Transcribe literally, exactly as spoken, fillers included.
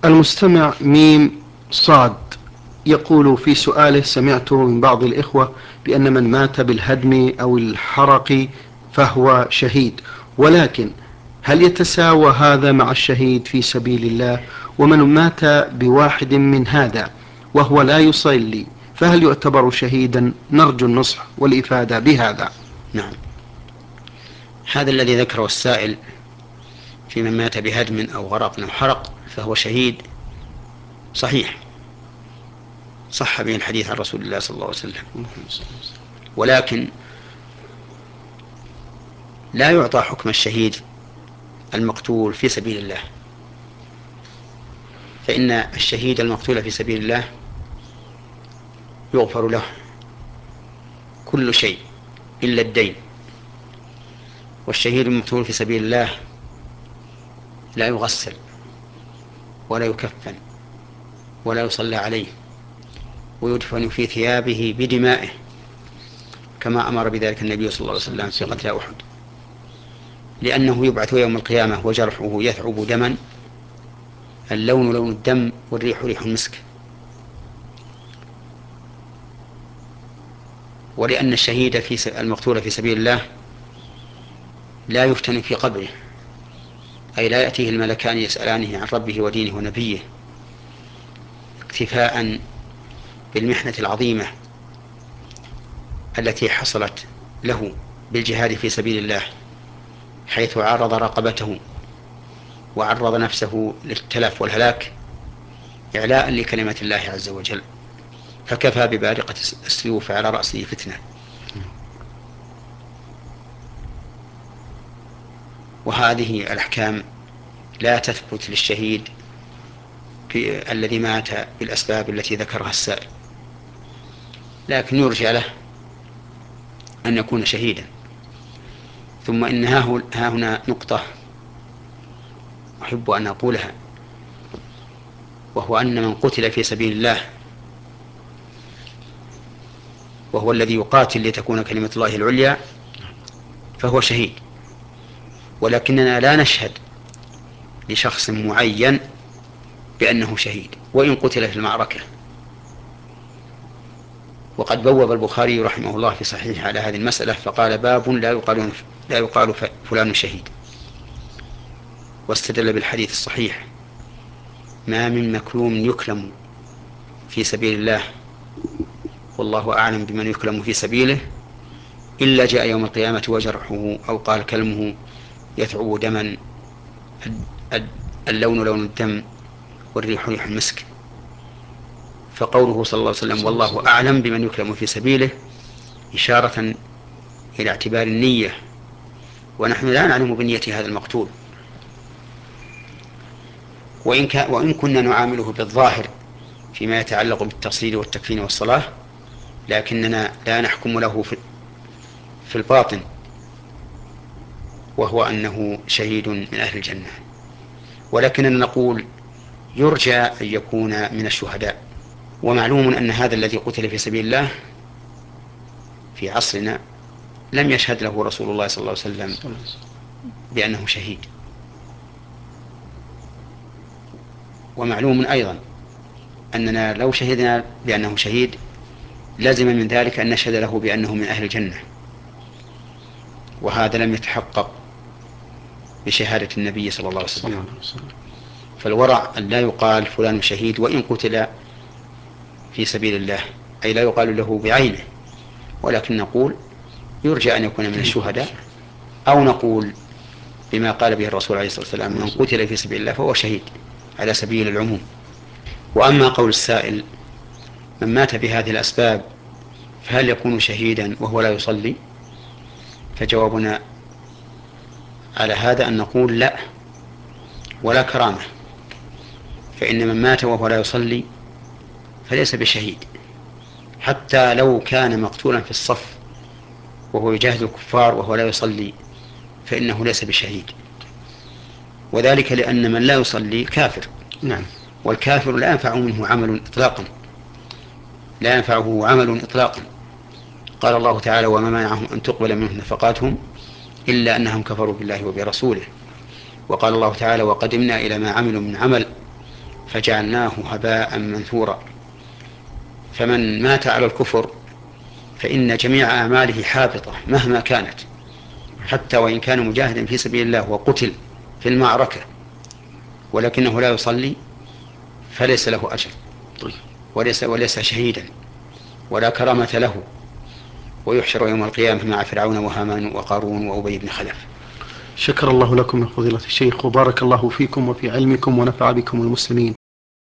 المستمع ميم صاد يقول في سؤاله: سمعت من بعض الإخوة بأن من مات بالهدم أو الحرق فهو شهيد، ولكن هل يتساوى هذا مع الشهيد في سبيل الله؟ ومن مات بواحد من هذا وهو لا يصلي فهل يعتبر شهيدا؟ نرجو النصح والإفادة بهذا. نعم، هذا الذي ذكره السائل في من مات بهدم أو غرق أو حرق فهو شهيد صحيح، صح به الحديث عن رسول الله صلى الله عليه وسلم، ولكن لا يعطى حكم الشهيد المقتول في سبيل الله، فإن الشهيد المقتول في سبيل الله يغفر له كل شيء إلا الدين، والشهيد المقتول في سبيل الله لا يغسل ولا يكفن ولا يصلى عليه، ويدفن في ثيابه بدمائه كما أمر بذلك النبي صلى الله عليه وسلم في قتل أحد، لأنه يبعث يوم القيامة وجرحه يثعب دما، اللون لون الدم والريح ريح المسك. ولأن الشهيد في المقتول في سبيل الله لا يفتن في قبره، أي لا يأتيه الملكان يسألانه عن ربه ودينه ونبيه، اكتفاء بالمحنة العظيمة التي حصلت له بالجهاد في سبيل الله، حيث عرض رقبته وعرض نفسه للتلف والهلاك إعلاء لكلمة الله عز وجل، فكفى ببارقة السيوف على رأسه فتنة. وهذه الأحكام لا تثبت للشهيد في الذي مات بالأسباب التي ذكرها السائل، لكن يرجى له أن يكون شهيدا. ثم إن ها هنا نقطة أحب أن أقولها، وهو أن من قتل في سبيل الله وهو الذي يقاتل لتكون كلمة الله العليا فهو شهيد، ولكننا لا نشهد لشخص معين بأنه شهيد وإن قتل في المعركة. وقد بوب البخاري رحمه الله في صحيح على هذه المسألة فقال: باب لا يقال, لا يقال فلان شهيد، واستدل بالحديث الصحيح: ما من مكلوم يكلم في سبيل الله والله أعلم بمن يكلم في سبيله إلا جاء يوم القيامة وجرحه أو قال كلمه يثعب دما، اللون لون الدم والريح ريح المسك. فقوله صلى الله عليه وسلم والله أعلم بمن يكلم في سبيله إشارة إلى اعتبار النية، ونحن لا نعلم بنية هذا المقتول، وإن, وإن كنا نعامله بالظاهر فيما يتعلق بالتصليل والتكفين والصلاة، لكننا لا نحكم له في الباطن، وهو أنه شهيد من أهل الجنة. ولكننا نقول يرجى أن يكون من الشهداء. ومعلوم أن هذا الذي قتل في سبيل الله في عصرنا لم يشهد له رسول الله صلى الله عليه وسلم بأنه شهيد. ومعلوم أيضا أننا لو شهدنا بأنه شهيد لازم من ذلك أن نشهد له بأنه من أهل الجنة، وهذا لم يتحقق بشهادة النبي صلى الله عليه وسلم. فالورع أن لا يقال فلان شهيد وإن قتل في سبيل الله، أي لا يقال له بعينه، ولكن نقول يرجى أن يكون من الشهداء، أو نقول بما قال به الرسول عليه الصلاة والسلام: من قتل في سبيل الله فهو شهيد، على سبيل العموم. وأما قول السائل: من مات بهذه الأسباب فهل يكون شهيدا وهو لا يصلي؟ فجوابنا على هذا أن نقول لا، ولا كرامة، فإن من مات وهو لا يصلي فليس بشهيد، حتى لو كان مقتولا في الصف وهو يجاهد الكفار وهو لا يصلي فإنه ليس بشهيد، وذلك لأن من لا يصلي كافر. نعم. والكافر لا ينفع منه عمل إطلاقا، لا ينفعه عمل إطلاقا. قال الله تعالى: وما منعهم أن تقبل منهم نفقاتهم إلا أنهم كفروا بالله وبرسوله. وقال الله تعالى: وقدمنا إلى ما عملوا من عمل فجعلناه هباء منثورا. فمن مات على الكفر فإن جميع أعماله حابطة مهما كانت، حتى وإن كان مجاهدا في سبيل الله وقتل في المعركة ولكنه لا يصلي فليس له أجر، وليس, وليس شهيدا ولا كرامة له، ويحشر يوم القيامة مع فرعون وهامان وقارون وأبي بن خلف. شكر الله لكم يا فضيلة الشيخ، وبارك الله فيكم وفي علمكم ونفع بكم المسلمين.